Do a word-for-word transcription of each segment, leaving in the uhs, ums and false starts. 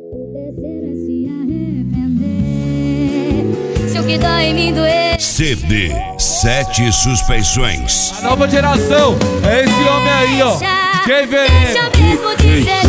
Se o que dói em mim doer. C D Sete Suspeições. A nova geração é esse homem aí, ó. Quem vem? Deixa mesmo de ser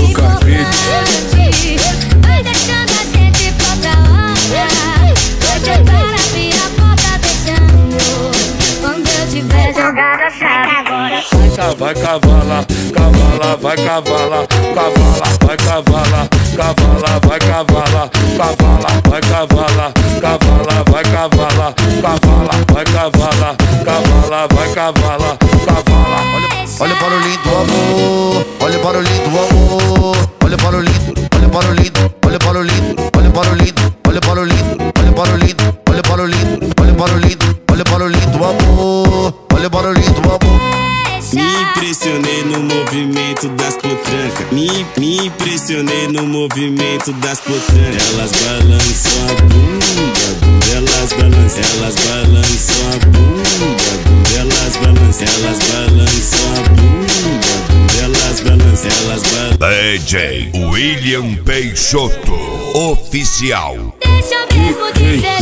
importante. Vai deixando a gente pra outra hora. Vai quebrar a minha porta deixando. Quando eu tiver jogado a chave agora. Vai cavala, cavala, vai cavala, cavala, vai cavala, cavala, vai cavala, cavala, vai cavala, cavala, vai cavala, cavala, vai cavala, cavala, vai cavala, cavala. Olha para o lindo amor, olha para o lindo amor, olha para o lindo, olha para o lindo, olha para o lindo, olha para o lindo, olha para o lindo, olha para o lindo, olha para o lindo, olha para o lindo, olha para o lindo amor, olha para o lindo amor. Me impressionei no movimento das potrancas. Me, me impressionei no movimento das potrancas. Elas balançam a bunda, bunda, elas balançam, elas balançam a bunda, bunda, elas balançam, elas balançam a bunda, bunda, elas balançam, elas balançam. D J William Peixoto Oficial. Deixa mesmo de ser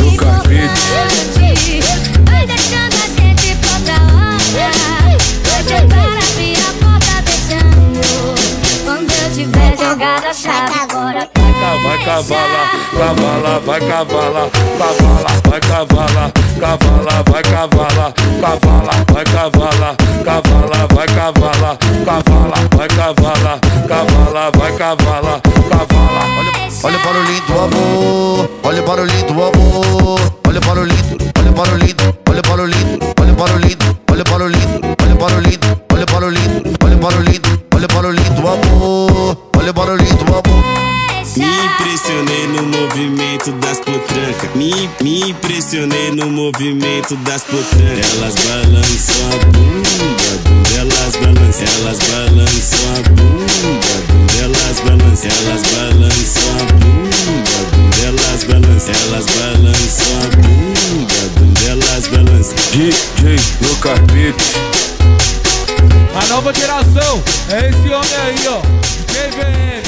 importante. Vai deixando a gente pra outra hora. Vai quebrar a minha porta deixando. Quando eu tiver jogado a chave agora. Vai cavala, cavala, vai cavala, cavala, vai cavala, cavala, vai cavala, cavala, vai cavala, cavala, vai cavala, cavala, vai cavala, cavala, vai cavala, cavala. Olha para o lindo amor, olha para o lindo amor, olha para o lindo, olha para o lindo, olha para o lindo, olha para o lindo, olha para o lindo, olha para o lindo, olha para o lindo, olha para o lindo, olha para o lindo amor, olha para o lindo amor. Me impressionei no movimento das potrancas. Me, me impressionei no movimento das potrancas. Elas balançam a bunda, bunda, elas balançam, elas balançam a bunda, bunda, elas balançam, elas balançam a bunda, bunda, elas balançam, elas balançam a bunda, bunda, elas balançam. D J Lucas Beats. A nova geração é esse homem aí, ó. Quem vem?